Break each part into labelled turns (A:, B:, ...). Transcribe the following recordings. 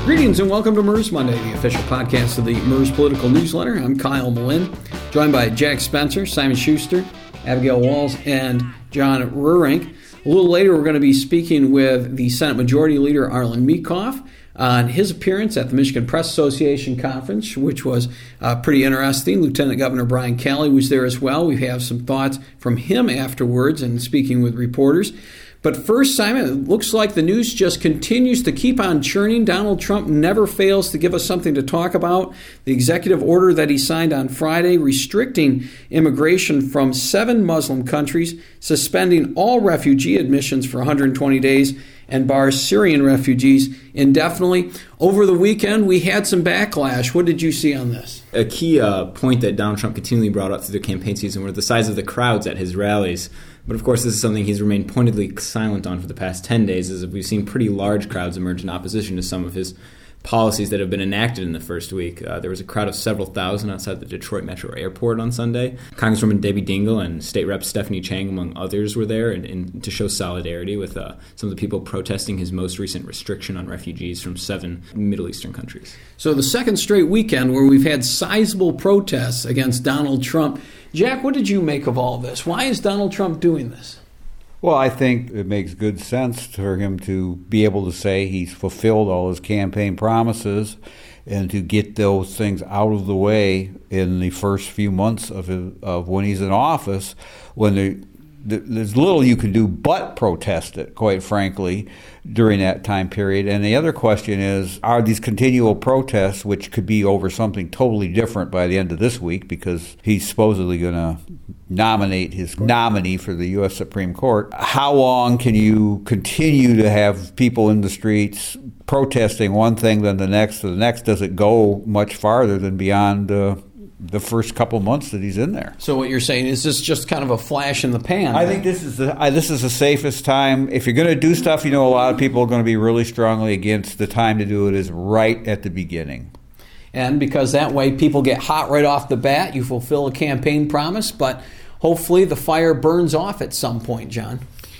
A: Greetings and welcome to MERS Monday, the official podcast of the MERS Political Newsletter. I'm Kyle Malin, joined by Jack Spencer, Simon Schuster, Abigail Walls, and John Rurink. A little later, we're going to be speaking with the Senate Majority Leader, Arlen Meekhof, on his appearance at the Michigan Press Association Conference, which was pretty interesting. Lieutenant Governor Brian Calley was there as well. We have some thoughts from him afterwards and speaking with reporters. But first, Simon, it looks like the news just continues to keep on churning. Donald Trump never fails to give us something to talk about. The executive order that he signed on Friday restricting immigration from 7 Muslim countries, suspending all refugee admissions for 120 days, and bars Syrian refugees indefinitely. Over the weekend, we had some backlash. What did you see on this?
B: A key point that Donald Trump continually brought up through the campaign season were the size of the crowds at his rallies. But of course, this is something he's remained pointedly silent on for the past 10 days, as we've seen pretty large crowds emerge in opposition to some of his policies that have been enacted in the first week. There was a crowd of several thousand outside the Detroit Metro Airport on Sunday. Congresswoman Debbie Dingell and State Rep Stephanie Chang, among others, were there and to show solidarity with some of the people protesting his most recent restriction on refugees from 7 Middle Eastern countries.
A: So the second straight weekend where we've had sizable protests against Donald Trump. Jack, what did you make of all this? Why is Donald Trump doing this?
C: Well, I think it makes good sense for him to be able to say he's fulfilled all his campaign promises and to get those things out of the way in the first few months of when he's in office, when there's little you can do but protest it, quite frankly, during that time period. And the other question is, are these continual protests, which could be over something totally different by the end of this week, because he's supposedly going to nominate his nominee for the U.S. Supreme Court, how long can you continue to have people in the streets protesting one thing, then the next, the next? Does it go much farther than beyond the first couple months that he's in there?
A: So what you're saying is this just kind of a flash in the pan?
C: I think this is the safest time. If you're going to do stuff, a lot of people are going to be really strongly against. The time to do it is right at the beginning.
A: And because that way people get hot right off the bat, you fulfill a campaign promise, but hopefully the fire burns off at some point, John.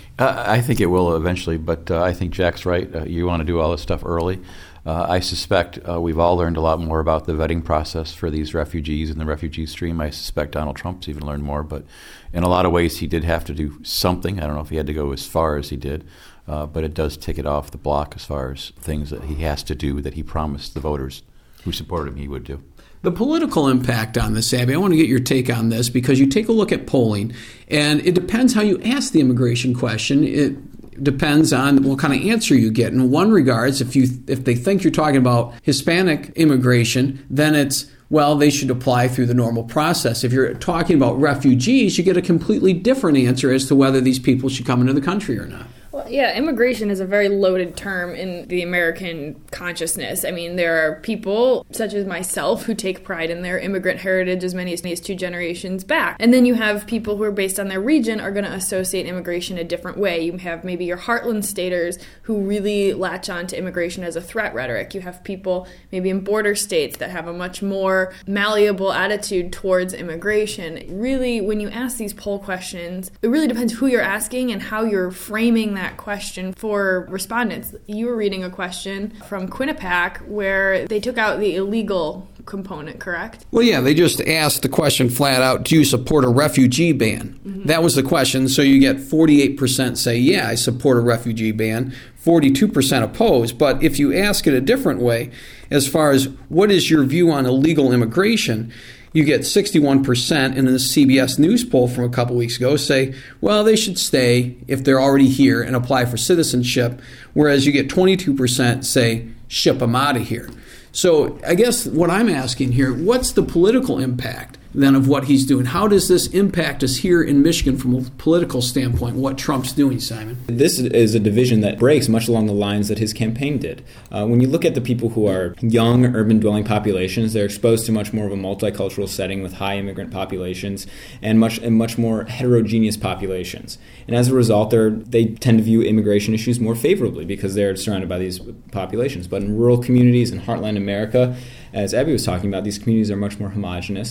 D: I think it will eventually, but I think Jack's right. You want to do all this stuff early. I suspect we've all learned a lot more about the vetting process for these refugees and the refugee stream. I suspect Donald Trump's even learned more, but in a lot of ways he did have to do something. I don't know if he had to go as far as he did, but it does tick it off the block as far as things that he has to do that he promised the voters who supported him he would do.
A: The political impact on this, Abby, I want to get your take on this, because you take a look at polling, and it depends how you ask the immigration question. It depends on what kind of answer you get. In one regards, if they think you're talking about Hispanic immigration, then it's, well, they should apply through the normal process. If you're talking about refugees, you get a completely different answer as to whether these people should come into the country or not.
E: Well, yeah, immigration is a very loaded term in the American consciousness. I mean, there are people, such as myself, who take pride in their immigrant heritage as many as 2 generations back. And then you have people who are based on their region are going to associate immigration a different way. You have maybe your heartland staters who really latch on to immigration as a threat rhetoric. You have people maybe in border states that have a much more malleable attitude towards immigration. Really, when you ask these poll questions, it really depends who you're asking and how you're framing that question for respondents. You were reading a question from Quinnipiac where they took out the illegal component, correct?
A: Well, yeah, they just asked the question flat out, do you support a refugee ban? Mm-hmm. That was the question. So you get 48% say, yeah, I support a refugee ban, 42% oppose. But if you ask it a different way, as far as what is your view on illegal immigration, you get 61% in the CBS News poll from a couple weeks ago say, well, they should stay if they're already here and apply for citizenship, whereas you get 22% say, ship them out of here. So I guess what I'm asking here, what's the political impact then of what he's doing? How does this impact us here in Michigan from a political standpoint, what Trump's doing, Simon?
B: This is a division that breaks much along the lines that his campaign did. When you look at the people who are young, urban-dwelling populations, they're exposed to much more of a multicultural setting with high immigrant populations and much more heterogeneous populations. And as a result, they tend to view immigration issues more favorably because they're surrounded by these populations. But in rural communities in heartland America, as Abby was talking about, these communities are much more homogenous.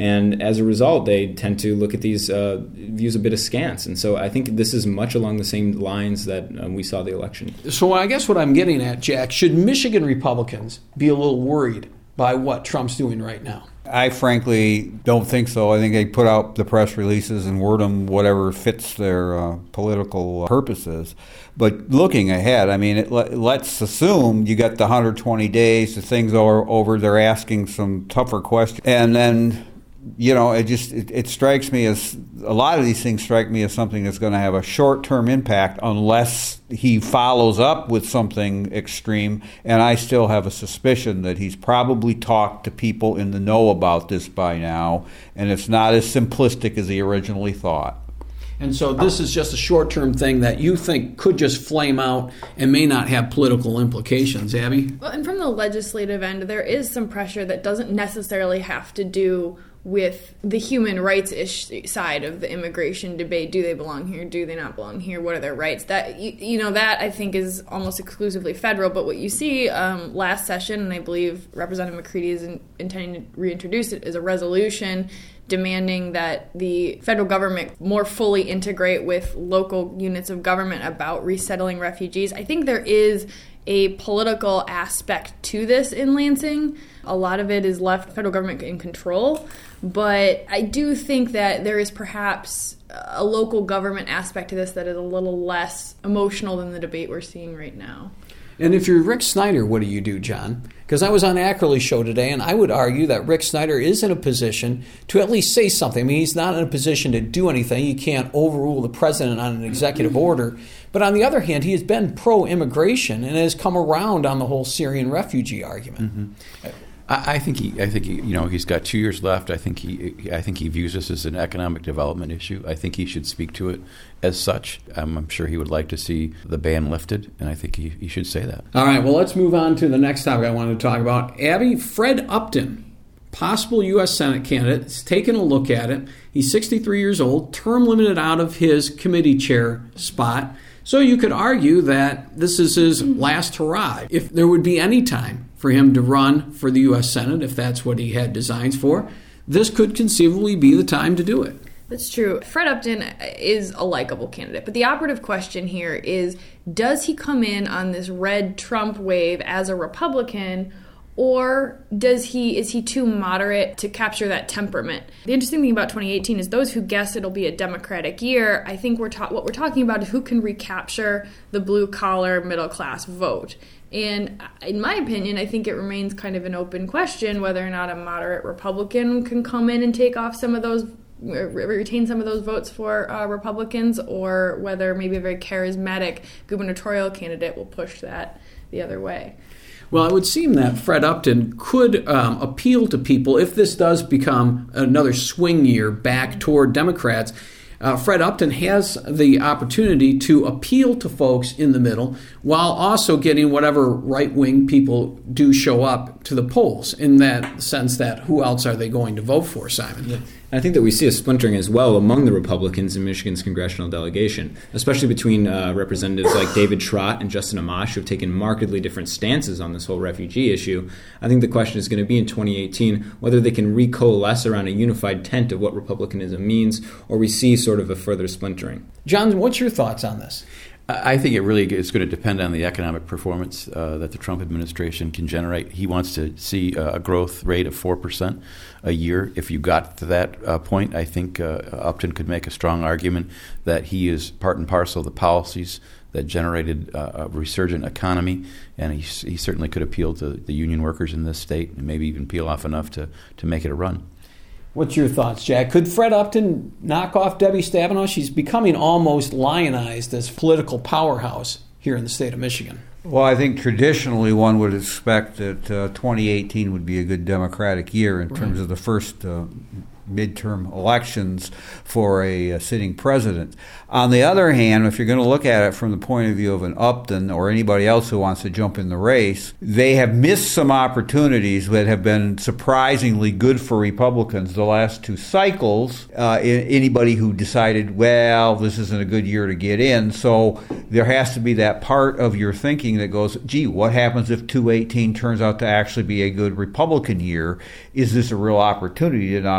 B: And as a result, they tend to look at these views a bit askance. And so I think this is much along the same lines that we saw the election.
A: So I guess what I'm getting at, Jack, should Michigan Republicans be a little worried by what Trump's doing right now?
C: I frankly don't think so. I think they put out the press releases and word them whatever fits their political purposes. But looking ahead, I mean, let's assume you got the 120 days, the things are over, they're asking some tougher questions. And then, you know, it strikes me as, a lot of these things strike me as something that's going to have a short-term impact unless he follows up with something extreme. And I still have a suspicion that he's probably talked to people in the know about this by now, and it's not as simplistic as he originally thought.
A: And so this is just a short-term thing that you think could just flame out and may not have political implications, Abby?
E: Well, and from the legislative end, there is some pressure that doesn't necessarily have to do with the human rights side of the immigration debate. Do they belong here? Do they not belong here? What are their rights? That that I think is almost exclusively federal. But what you see last session, and I believe Representative McCready is intending to reintroduce it, is a resolution demanding that the federal government more fully integrate with local units of government about resettling refugees. I think there is a political aspect to this in Lansing. A lot of it is left federal government in control, but I do think that there is perhaps a local government aspect to this that is a little less emotional than the debate we're seeing right now.
A: And if you're Rick Snyder, what do you do, John? Because I was on Ackerley's show today, and I would argue that Rick Snyder is in a position to at least say something. I mean, he's not in a position to do anything. He can't overrule the president on an executive order. But on the other hand, he has been pro-immigration and has come around on the whole Syrian refugee argument.
D: Mm-hmm. I think he's got 2 years left. I think he views this as an economic development issue. I think he should speak to it as such. I'm sure he would like to see the ban lifted, and I think he should say that.
A: All right, well, let's move on to the next topic I wanted to talk about. Abby, Fred Upton, possible U.S. Senate candidate, has taken a look at it. He's 63 years old, term limited out of his committee chair spot. So you could argue that this is his last hurrah. If there would be any time for him to run for the U.S. Senate, if that's what he had designs for, this could conceivably be the time to do it.
E: That's true. Fred Upton is a likable candidate, but the operative question here is, does he come in on this red Trump wave as a Republican, or is he too moderate to capture that temperament? The interesting thing about 2018 is those who guess it'll be a Democratic year, I think what we're talking about is who can recapture the blue-collar, middle-class vote. And in my opinion, I think it remains kind of an open question whether or not a moderate Republican can come in and take off some of those, retain some of those votes for Republicans, or whether maybe a very charismatic gubernatorial candidate will push that the other way.
A: Well, it would seem that Fred Upton could appeal to people if this does become another swing year back toward Democrats. Fred Upton has the opportunity to appeal to folks in the middle while also getting whatever right-wing people do show up to the polls, in that sense that who else are they going to vote for, Simon?
B: Yeah. I think that we see a splintering as well among the Republicans in Michigan's congressional delegation, especially between representatives like David Trott and Justin Amash, who have taken markedly different stances on this whole refugee issue. I think the question is going to be in 2018 whether they can recoalesce around a unified tent of what republicanism means, or we see sort of a further splintering.
A: John, what's your thoughts on this?
D: I think it really is going to depend on the economic performance that the Trump administration can generate. He wants to see a growth rate of 4% a year. If you got to that point, I think Upton could make a strong argument that he is part and parcel of the policies that generated a resurgent economy, and he certainly could appeal to the union workers in this state and maybe even peel off enough to make it a run.
A: What's your thoughts, Jack? Could Fred Upton knock off Debbie Stabenow? She's becoming almost lionized as political powerhouse here in the state of Michigan.
C: Well, I think traditionally one would expect that 2018 would be a good Democratic year in terms of the first midterm elections for a sitting president. On the other hand, if you're going to look at it from the point of view of an Upton or anybody else who wants to jump in the race, they have missed some opportunities that have been surprisingly good for Republicans the last two cycles. Anybody who decided, well, this isn't a good year to get in, so there has to be that part of your thinking that goes, gee, what happens if 2018 turns out to actually be a good Republican year? Is this a real opportunity to knock off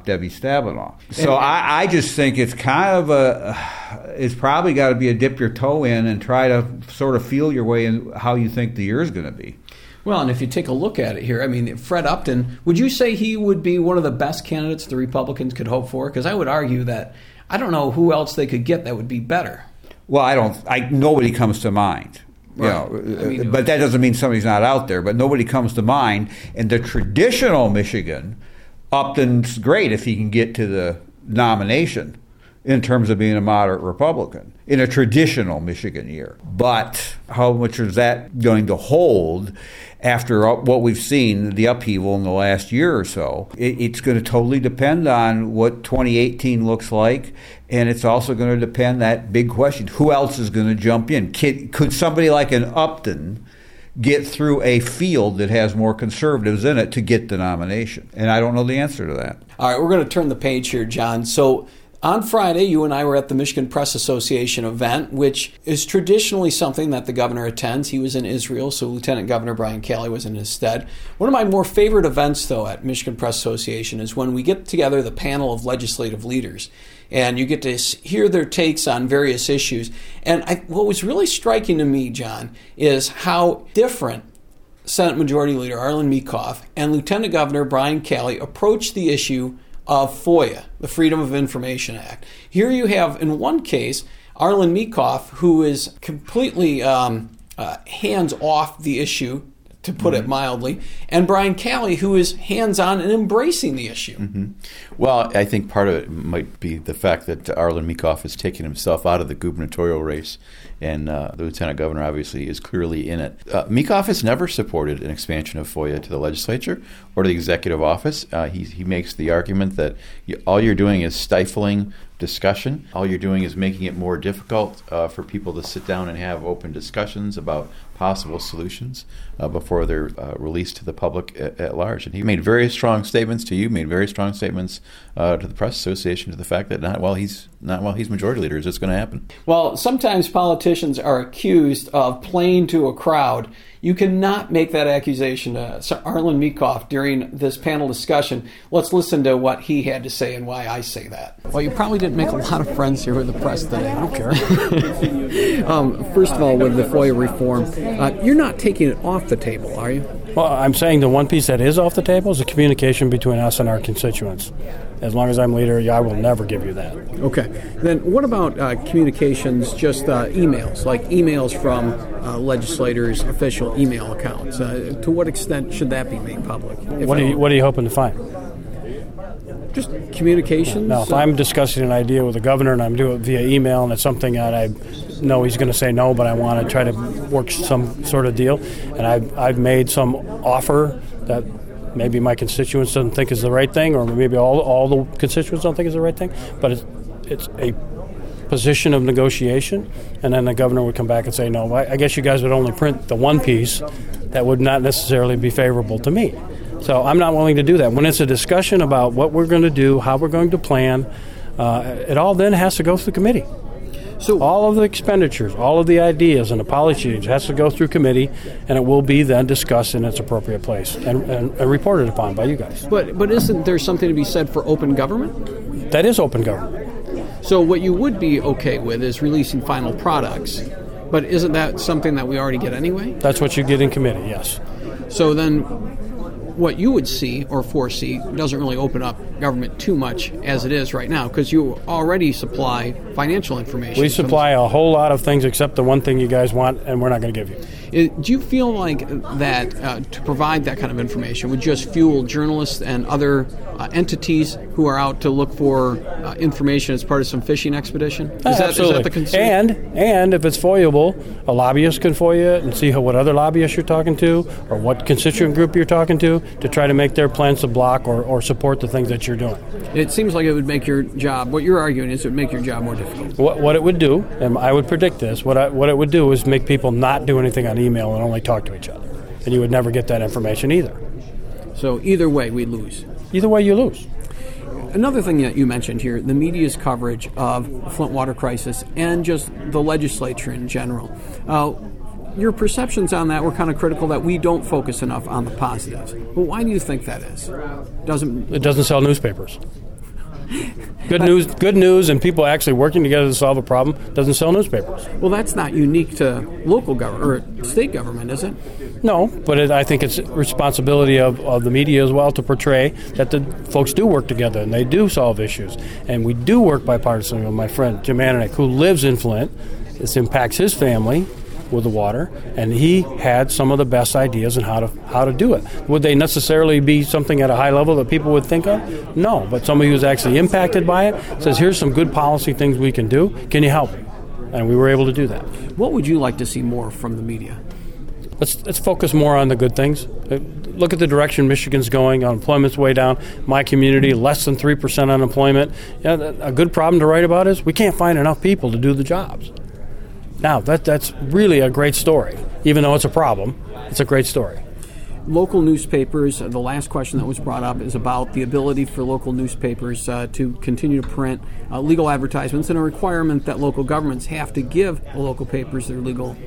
C: Debbie Stabenow. So I just think it's kind of it's probably got to be a dip your toe in and try to sort of feel your way in how you think the year is going to be.
A: Well, and if you take a look at it here, I mean, Fred Upton, would you say he would be one of the best candidates the Republicans could hope for? Because I would argue that I don't know who else they could get that would be better.
C: Well, nobody comes to mind. Right. But that doesn't mean somebody's not out there. But nobody comes to mind. In the traditional Michigan, Upton's great if he can get to the nomination in terms of being a moderate Republican in a traditional Michigan year. But how much is that going to hold after what we've seen, the upheaval in the last year or so? It's going to totally depend on what 2018 looks like, and it's also going to depend, that big question, who else is going to jump in? Could somebody like an Upton get through a field that has more conservatives in it to get the nomination? And I don't know the answer to that.
A: All right, we're going to turn the page here, John. So on Friday, you and I were at the Michigan Press Association event, which is traditionally something that the governor attends. He was in Israel, so Lieutenant Governor Brian Calley was in his stead. One of my more favorite events, though, at Michigan Press Association is when we get together the panel of legislative leaders, and you get to hear their takes on various issues. And what was really striking to me, John, is how different Senate Majority Leader Arlen Meekhof and Lieutenant Governor Brian Calley approached the issue of FOIA, the Freedom of Information Act. Here you have, in one case, Arlen Meekhof, who is completely hands off the issue, to put it mildly, and Brian Calley, who is hands-on and embracing the issue.
D: Mm-hmm. Well, I think part of it might be the fact that Arlen Meekhof has taken himself out of the gubernatorial race, and the lieutenant governor obviously is clearly in it. Meekhof has never supported an expansion of FOIA to the legislature or to the executive office. He makes the argument that all you're doing is stifling discussion. All you're doing is making it more difficult for people to sit down and have open discussions about possible solutions before they're released to the public at large. And he made very strong statements to you, made very strong statements to the Press Association to the fact that not while he's majority leader is this going to happen.
A: Well, sometimes politicians are accused of playing to a crowd. You cannot make that accusation to Arlen Meekhof during this panel discussion. Let's listen to what he had to say and why I say that. Well, you probably didn't make a lot of friends here with the press today. I don't care. First of all, with the FOIA reform, you're not taking it off the table, are you?
F: Well, I'm saying the one piece that is off the table is the communication between us and our constituents. As long as I'm leader, I will never give you that. Okay.
A: Then what about communications, just emails, like emails from legislators' official email accounts? To what extent should that be made public?
F: What are you hoping to find?
A: Just communications?
F: No, if I'm discussing an idea with the governor and I'm doing it via email and it's something that I know he's going to say no, but I want to try to work some sort of deal, and I've made some offer that maybe my constituents don't think is the right thing, or maybe all the constituents don't think is the right thing, but it's a position of negotiation, and then the governor would come back and say, no, I guess you guys would only print the one piece that would not necessarily be favorable to me. So I'm not willing to do that. When it's a discussion about what we're going to do, how we're going to plan, it all then has to go through committee. So all of the expenditures, all of the ideas and the policy change has to go through committee, and it will be then discussed in its appropriate place and reported upon by you guys.
A: But isn't there something to be said for open government?
F: That is open government.
A: So what you would be okay with is releasing final products, but isn't that something that we already get anyway?
F: That's what you get in committee, yes.
A: So then what you would see or foresee doesn't really open up government too much as it is right now, because you already supply financial information.
F: We supply a whole lot of things except the one thing you guys want, and we're not going to give you.
A: Do you feel like that to provide that kind of information would just fuel journalists and other entities who are out to look for information as part of some fishing expedition?
F: Absolutely.
A: Is that the concern?
F: And if it's FOIA-able, a lobbyist can FOIA it and see what other lobbyists you're talking to or what constituent group you're talking to try to make their plans to block or support the things that you're doing.
A: It seems like it would make your job, what you're arguing is it would make your job more difficult.
F: What it would do, and I would predict this, what it would do is make people not do anything on email and only talk to each other. And you would never get that information either.
A: So either way, we lose.
F: Either way, you lose.
A: Another thing that you mentioned here, the media's coverage of the Flint water crisis and just the legislature in general. Your perceptions on that were kind of critical, that we don't focus enough on the positives. But why do you think that is?
F: It doesn't sell newspapers. Good news, and people actually working together to solve a problem doesn't sell newspapers.
A: Well, that's not unique to local government or state government, is it?
F: No, but I think it's responsibility of the media as well to portray that the folks do work together and they do solve issues. And we do work bipartisan. My friend Jim Ananek, who lives in Flint, this impacts his family with the water, and he had some of the best ideas on how to do it. Would they necessarily be something at a high level that people would think of? No, but somebody who's actually impacted by it says, here's some good policy things we can do. Can you help? And we were able to do that.
A: What would you like to see more from the media?
F: Let's focus more on the good things. Look at the direction Michigan's going. Unemployment's way down. My community, less than 3% unemployment. A good problem to write about is we can't find enough people to do the jobs. Now, that's really a great story. Even though it's a problem, it's a great story.
A: Local newspapers, the last question that was brought up is about the ability for local newspapers to continue to print legal advertisements and a requirement that local governments have to give the local papers their legal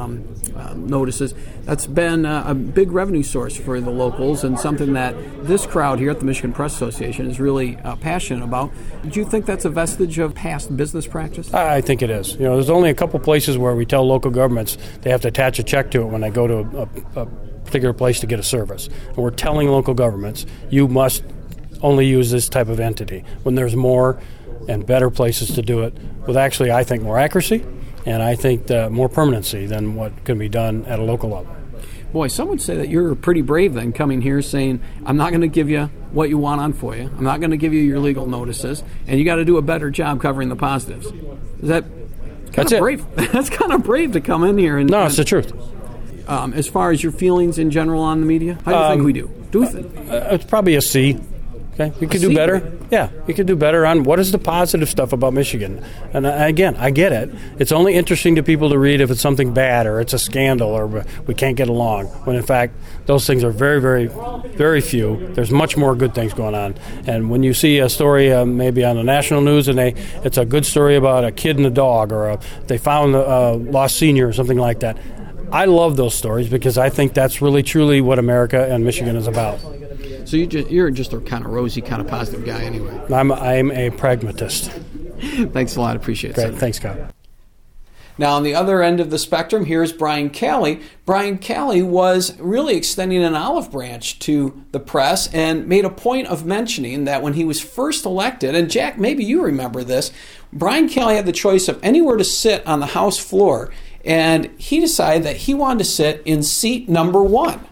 A: notices. That's been a big revenue source for the locals and something that this crowd here at the Michigan Press Association is really passionate about. Do you think that's a vestige of past business practice?
F: I think it is. There's only a couple places where we tell local governments they have to attach a check to it when they go to a particular place to get a service. And we're telling local governments, you must only use this type of entity when there's more and better places to do it with actually, I think, more accuracy and I think more permanency than what can be done at a local level.
A: Boy, some would say that you're pretty brave then coming here saying, I'm not going to give you what you want on FOIA. I'm not going to give you your legal notices, and you got to do a better job covering the positives. Is that kind of brave? That's kind of brave to come in here.
F: No, it's the truth.
A: As far as your feelings in general on the media, how do you think we do? Do we think?
F: It's probably a C. Okay, we could do better. Yeah, we could do better on what is the positive stuff about Michigan. And again, I get it. It's only interesting to people to read if it's something bad or it's a scandal or we can't get along. When in fact, those things are very, very, very few. There's much more good things going on. And when you see a story maybe on the national news and it's a good story about a kid and a dog or they found a lost senior or something like that, I love those stories because I think that's really truly what America and Michigan is about.
A: So you're just a kind of rosy, kind of positive guy anyway.
F: I'm a pragmatist.
A: Thanks a lot. Appreciate it.
F: Great. Thanks, Scott.
A: Now, on the other end of the spectrum, here's Brian Calley. Brian Calley was really extending an olive branch to the press and made a point of mentioning that when he was first elected, and Jack, maybe you remember this, Brian Calley had the choice of anywhere to sit on the House floor, and he decided that he wanted to sit in seat number 1.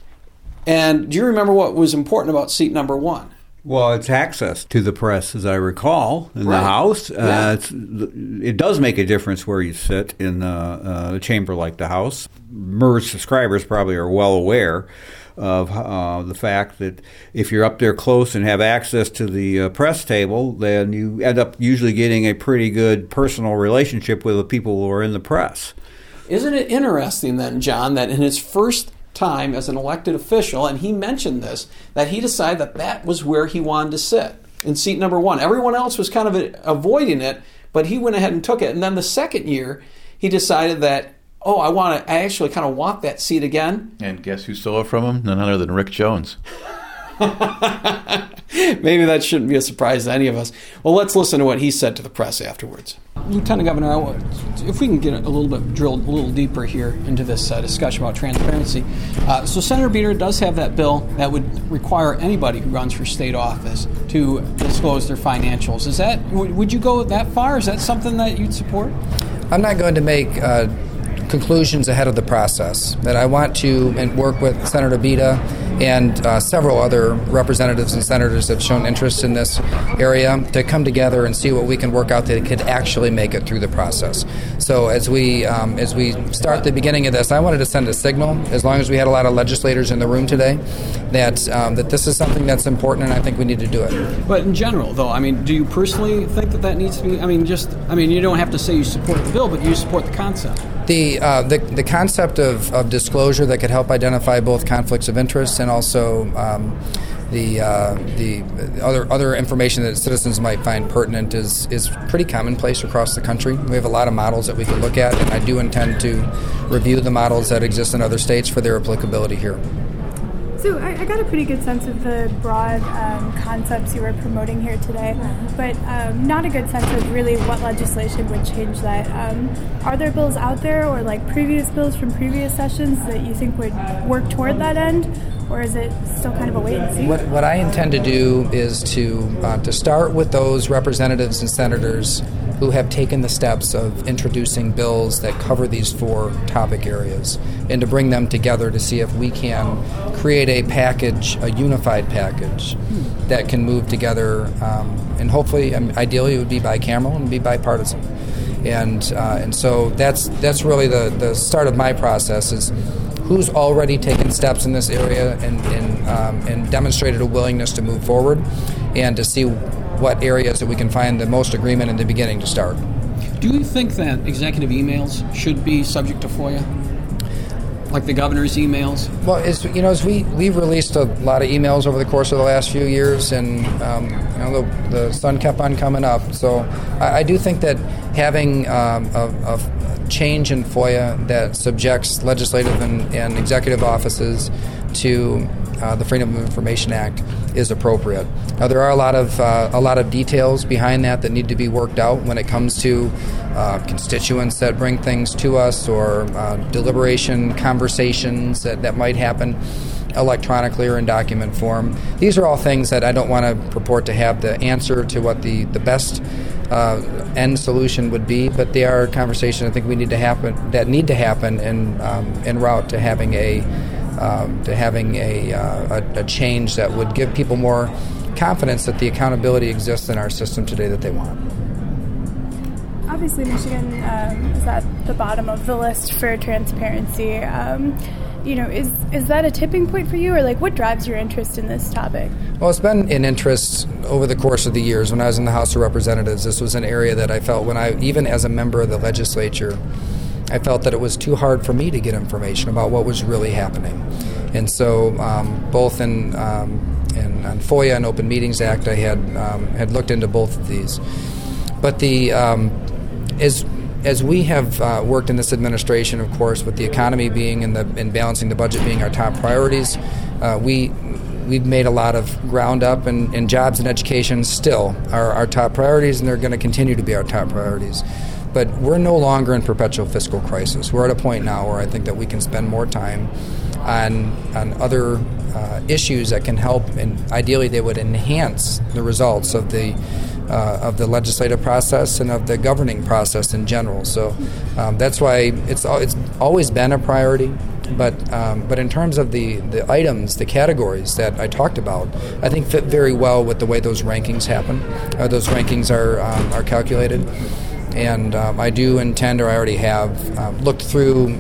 A: And do you remember what was important about seat number 1?
C: Well, it's access to the press, as I recall, in the House.
A: Yeah.
C: It does make a difference where you sit in a chamber like the House. MERS subscribers probably are well aware of the fact that if you're up there close and have access to the press table, then you end up usually getting a pretty good personal relationship with the people who are in the press.
A: Isn't it interesting then, John, that in his first time as an elected official, and he mentioned this, that he decided that was where he wanted to sit, in seat number 1. Everyone else was kind of avoiding it, but he went ahead and took it. And then the second year, he decided that, I actually kind of want that seat again.
G: And guess who stole it from him? None other than Rick Jones.
A: Maybe that shouldn't be a surprise to any of us. Well, let's listen to what he said to the press afterwards. Lieutenant Governor, if we can get drilled a little deeper here into this discussion about transparency. So Senator Beater does have that bill that would require anybody who runs for state office to disclose their financials. Would you go that far? Is that something that you'd support?
H: I'm not going to make conclusions ahead of the process. That I want to work with Senator Bita and several other representatives and senators have shown interest in this area to come together and see what we can work out that could actually make it through the process. So as we start the beginning of this, I wanted to send a signal, as long as we had a lot of legislators in the room today, that this is something that's important and I think we need to do it.
A: But in general, though, do you personally think that needs to be, you don't have to say you support the bill, but you support the concept.
H: The concept of disclosure that could help identify both conflicts of interest and also the other information that citizens might find pertinent is pretty commonplace across the country. We have a lot of models that we can look at, and I do intend to review the models that exist in other states for their applicability here.
I: So I got a pretty good sense of the broad concepts you were promoting here today, but not a good sense of really what legislation would change that. Are there bills out there or like previous bills from previous sessions that you think would work toward that end? Or is it still kind of a wait and see?
H: What I intend to do is to start with those representatives and senators who have taken the steps of introducing bills that cover these 4 topic areas, and to bring them together to see if we can create a package, a unified package that can move together, and hopefully, ideally, it would be bicameral and be bipartisan. And so that's really the start of my process is who's already taken steps in this area and demonstrated a willingness to move forward, and to see what areas that we can find the most agreement in the beginning to start.
A: Do you think that executive emails should be subject to FOIA? Like the governor's emails?
H: Well, as we've released a lot of emails over the course of the last few years, and the sun kept on coming up. So I do think that having a change in FOIA that subjects legislative and executive offices to the Freedom of Information Act is appropriate. Now, there are a lot of details behind that need to be worked out when it comes to constituents that bring things to us, or deliberation conversations that might happen electronically or in document form. These are all things that I don't want to purport to have the answer to what the best end solution would be, but they are conversations I think need to happen en route to having a change that would give people more confidence that the accountability exists in our system today that they want.
I: Obviously, Michigan is at the bottom of the list for transparency. Is that a tipping point for you, or like what drives your interest in this topic?
H: Well, it's been an interest over the course of the years. When I was in the House of Representatives, this was an area that I felt even as a member of the legislature, I felt that it was too hard for me to get information about what was really happening. And so both in FOIA and Open Meetings Act, I had looked into both of these. But as we have worked in this administration, of course, with the economy being and balancing the budget being our top priorities, we've made a lot of ground up, and jobs and education still are our top priorities, and they're going to continue to be our top priorities. But we're no longer in perpetual fiscal crisis. We're at a point now where I think that we can spend more time on other issues that can help, and ideally they would enhance the results of the legislative process and of the governing process in general. So that's why it's always been a priority. But in terms of the items, the categories that I talked about, I think fit very well with the way those rankings happen. Those rankings are calculated. And I do intend, or I already have, looked through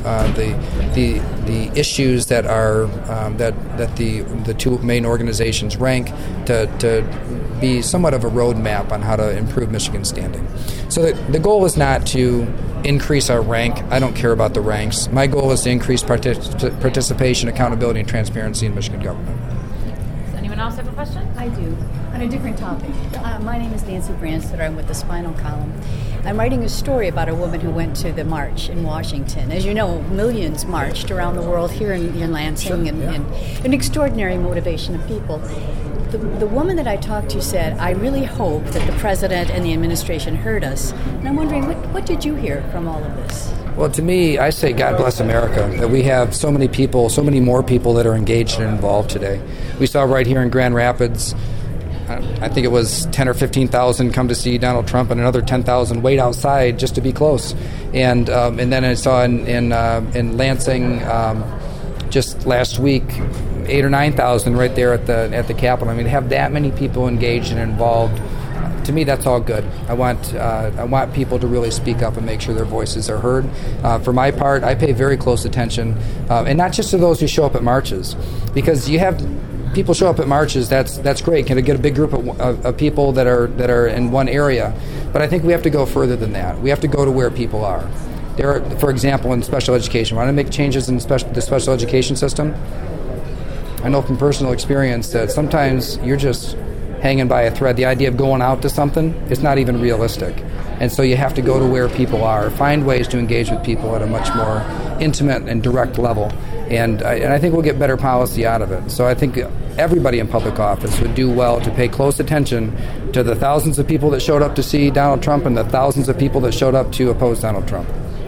H: the issues that are that the 2 main organizations rank to be somewhat of a roadmap on how to improve Michigan's standing. So the goal is not to increase our rank. I don't care about the ranks. My goal is to increase participation, accountability, and transparency in Michigan government.
J: Does anyone else have a question?
K: I do. On a different topic. My name is Nancy Branstetter. I'm with the Spinal Column. I'm writing a story about a woman who went to the march in Washington. As you know, millions marched around the world, here in Lansing, and an extraordinary motivation of people. The woman that I talked to said, I really hope that the president and the administration heard us. And I'm wondering, what did you hear from all of this?
H: Well, to me, I say God bless America, that we have so many people, so many more people that are engaged and involved today. We saw right here in Grand Rapids, I think it was 10 or 15,000 come to see Donald Trump, and another 10,000 wait outside just to be close. And then I saw in Lansing just last week 8,000 or 9,000 right there at the Capitol. I mean, to have that many people engaged and involved, to me, that's all good. I want people to really speak up and make sure their voices are heard. For my part, I pay very close attention, and not just to those who show up at marches, because you have people show up at marches. That's great. Can get a big group of people that are in one area, but I think we have to go further than that. We have to go to where people are. There are, for example, in special education, when I make changes in the special education system, I know from personal experience that sometimes you're just hanging by a thread. The idea of going out to something is not even realistic. And so you have to go to where people are, find ways to engage with people at a much more intimate and direct level. And I think we'll get better policy out of it. So I think everybody in public office would do well to pay close attention to the thousands of people that showed up to see Donald Trump and the thousands of people that showed up to oppose Donald Trump.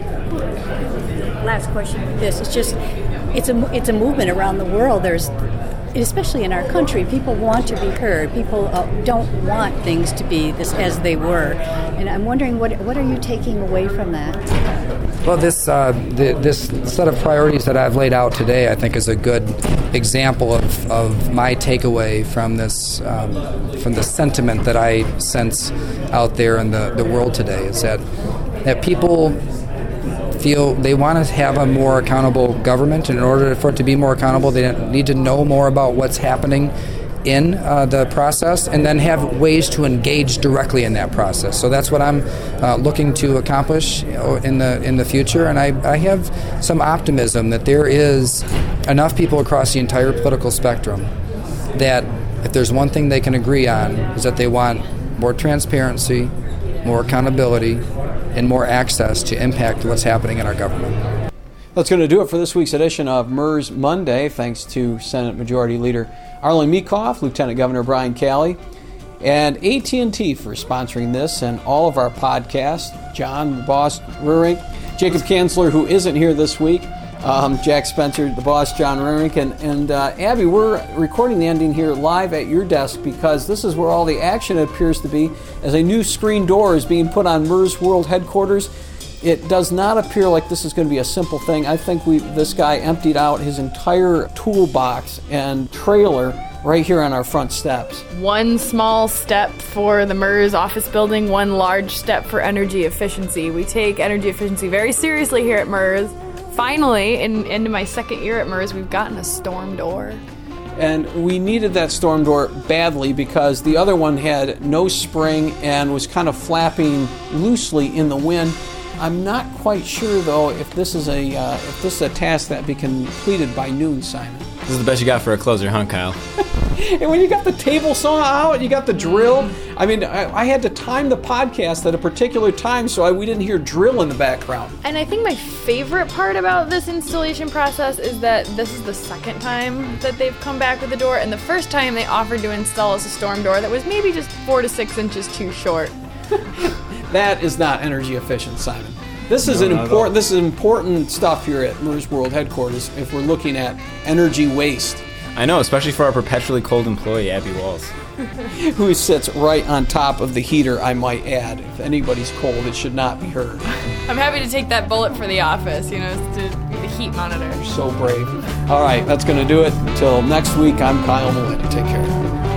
K: Last question with this. It's a movement around the world. There's, especially in our country, people want to be heard. People don't want things to be as they were. And I'm wondering, what are you taking away from that?
H: Well, this set of priorities that I've laid out today, I think, is a good example of my takeaway from this from the sentiment that I sense out there in the world today. Is that people feel they want to have a more accountable government, and in order for it to be more accountable, they need to know more about what's happening in the process, and then have ways to engage directly in that process. So that's what I'm looking to accomplish in the future, and I have some optimism that there is enough people across the entire political spectrum that if there's one thing they can agree on is that they want more transparency, more accountability, and more access to impact what's happening in our government.
A: That's going to do it for this week's edition of MERS Monday. Thanks to Senate Majority Leader Arlen Meekhof, Lieutenant Governor Brian Calley, and AT&T for sponsoring this and all of our podcasts. John, the boss, Rurink, Jacob Kanzler, who isn't here this week, Jack Spencer, the boss, John Rurink, and Abby, we're recording the ending here live at your desk because this is where all the action appears to be as a new screen door is being put on MERS World Headquarters. It does not appear like this is going to be a simple thing. I think this guy emptied out his entire toolbox and trailer right here on our front steps.
E: One small step for the MERS office building, one large step for energy efficiency. We take energy efficiency very seriously here at MERS. Finally, into my second year at MERS, we've gotten a storm door.
A: And we needed that storm door badly because the other one had no spring and was kind of flapping loosely in the wind. I'm not quite sure, though, if this is a task that be completed by noon, Simon.
B: This is the best you got for a closer, huh, Kyle?
A: And when you got the table saw out, you got the drill. I mean, I had to time the podcast at a particular time so we didn't hear drill in the background.
E: And I think my favorite part about this installation process is that this is the second time that they've come back with the door, and the first time they offered to install us a storm door that was maybe just 4 to 6 inches too short.
A: That is not energy efficient, Simon. This is important stuff here at MERS World Headquarters if we're looking at energy waste.
B: I know, especially for our perpetually cold employee, Abby Walls.
A: Who sits right on top of the heater, I might add. If anybody's cold, it should not be her.
E: I'm happy to take that bullet for the office, to be the heat monitor.
A: You're so brave. All right, that's going to do it. Until next week, I'm Kyle Mullen. Take care.